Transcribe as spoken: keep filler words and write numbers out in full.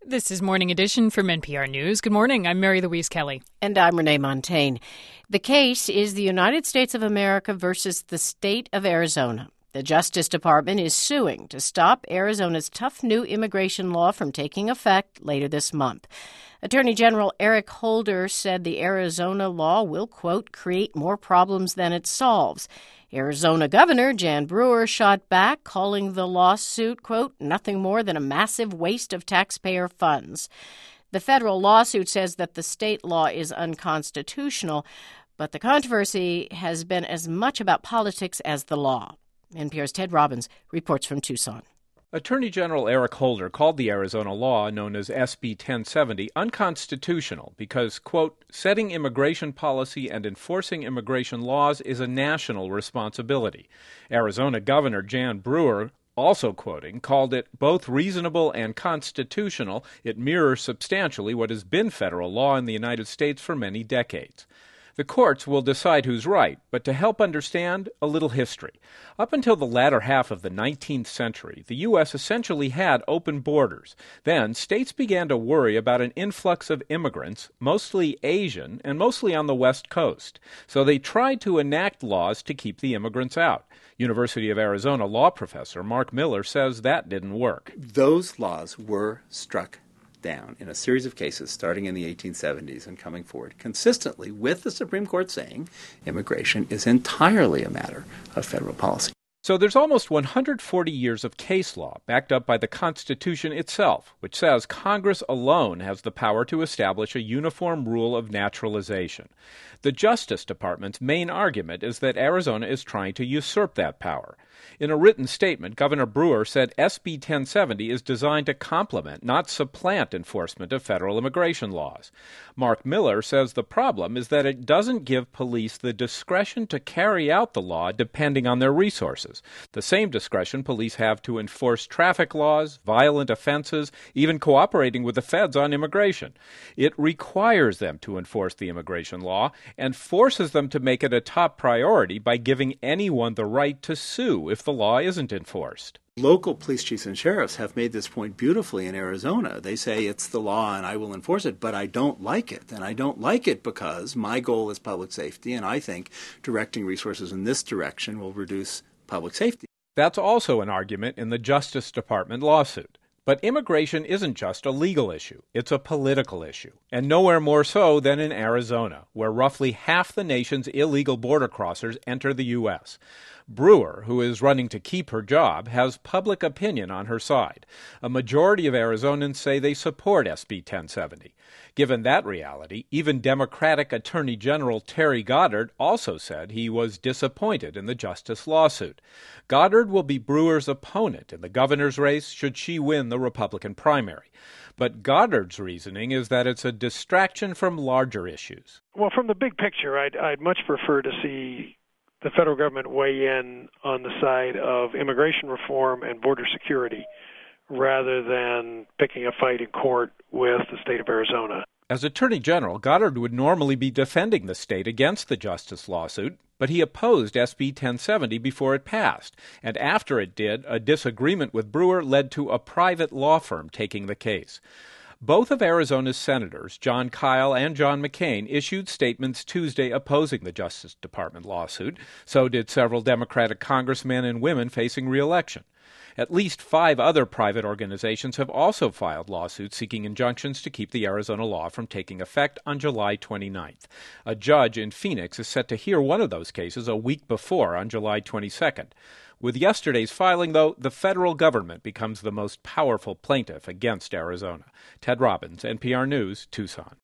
This is Morning Edition from N P R News. Good morning. I'm Mary Louise Kelly. And I'm Renee Montaigne. The case is the United States of America versus the state of Arizona. The Justice Department is suing to stop Arizona's tough new immigration law from taking effect later this month. Attorney General Eric Holder said the Arizona law will, quote, create more problems than it solves. Arizona Governor Jan Brewer shot back, calling the lawsuit, quote, nothing more than a massive waste of taxpayer funds. The federal lawsuit says that the state law is unconstitutional, but the controversy has been as much about politics as the law. N P R's Ted Robbins reports from Tucson. Attorney General Eric Holder called the Arizona law, known as S B ten seventy, unconstitutional because, quote, setting immigration policy and enforcing immigration laws is a national responsibility. Arizona Governor Jan Brewer, also quoting, called it both reasonable and constitutional. It mirrors substantially what has been federal law in the United States for many decades. The courts will decide who's right, but to help understand, a little history. Up until the latter half of the nineteenth century, the U S essentially had open borders. Then, states began to worry about an influx of immigrants, mostly Asian, and mostly on the West Coast. So they tried to enact laws to keep the immigrants out. University of Arizona law professor Mark Miller says that didn't work. Those laws were struck down in a series of cases starting in the eighteen seventies and coming forward consistently with the Supreme Court saying immigration is entirely a matter of federal policy. So there's almost one hundred forty years of case law backed up by the Constitution itself, which says Congress alone has the power to establish a uniform rule of naturalization. The Justice Department's main argument is that Arizona is trying to usurp that power. In a written statement, Governor Brewer said S B ten seventy is designed to complement, not supplant, enforcement of federal immigration laws. Mark Miller says the problem is that it doesn't give police the discretion to carry out the law depending on their resources. The same discretion police have to enforce traffic laws, violent offenses, even cooperating with the feds on immigration. It requires them to enforce the immigration law and forces them to make it a top priority by giving anyone the right to sue if the law isn't enforced. Local police chiefs and sheriffs have made this point beautifully in Arizona. They say it's the law and I will enforce it, but I don't like it. And I don't like it because my goal is public safety, and I think directing resources in this direction will reduce public safety. That's also an argument in the Justice Department lawsuit. But immigration isn't just a legal issue. It's a political issue, and nowhere more so than in Arizona, where roughly half the nation's illegal border crossers enter the U S Brewer, who is running to keep her job, has public opinion on her side. A majority of Arizonans say they support S B ten seventy. Given that reality, even Democratic Attorney General Terry Goddard also said he was disappointed in the Justice lawsuit. Goddard will be Brewer's opponent in the governor's race should she win the Republican primary. But Goddard's reasoning is that it's a distraction from larger issues. Well, from the big picture, I'd, I'd much prefer to see the federal government weigh in on the side of immigration reform and border security rather than picking a fight in court with the state of Arizona. As Attorney General, Goddard would normally be defending the state against the Justice lawsuit, but he opposed S B ten seventy before it passed, and after it did, a disagreement with Brewer led to a private law firm taking the case. Both of Arizona's senators, Jon Kyl and John McCain, issued statements Tuesday opposing the Justice Department lawsuit. So did several Democratic congressmen and women facing re-election. At least five other private organizations have also filed lawsuits seeking injunctions to keep the Arizona law from taking effect on July twenty-ninth. A judge in Phoenix is set to hear one of those cases a week before, on July twenty-second. With yesterday's filing, though, the federal government becomes the most powerful plaintiff against Arizona. Ted Robbins, N P R News, Tucson.